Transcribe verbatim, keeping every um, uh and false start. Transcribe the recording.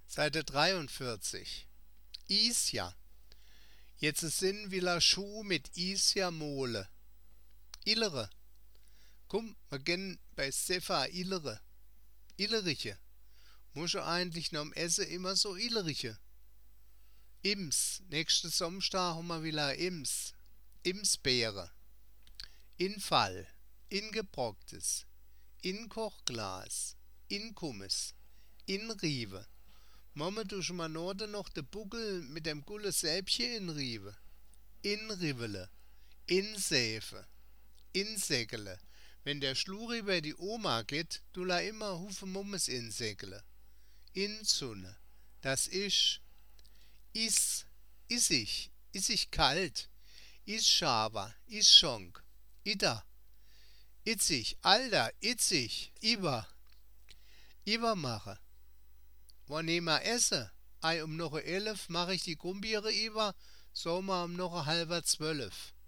Seite dreiundvierzig. Isja. Jetzt sind wieder Schuh mit Isja Mole. Illere. Komm, wir gehen bei Sefa Illere. Illeriche. Muss ja eigentlich noch am Essen immer so Illeriche. Ims. Nächsten Samstag haben wir wieder Ims. Imsbeere. Infall. Ingebrocktes. In Kochglas. In Kummes. In Rive. Mama, du schon mal Norde noch de Buckel mit dem gulle Säbchen in Rive. In Rivele. In Säfe. In Säckele. Wenn der Schluri bei die Oma geht, du la immer Hufe Mummes in Säckele. In Sonne. Das ist. Is. Issig. Issig kalt. Is schaber. Is schonk. Ida. Itzig. Alter. Itzig. Iber. Iber mache. Wann nehmen wir essen? Ei, um noch elf mache ich die Gumbiere über, so mal um noch halber zwölf.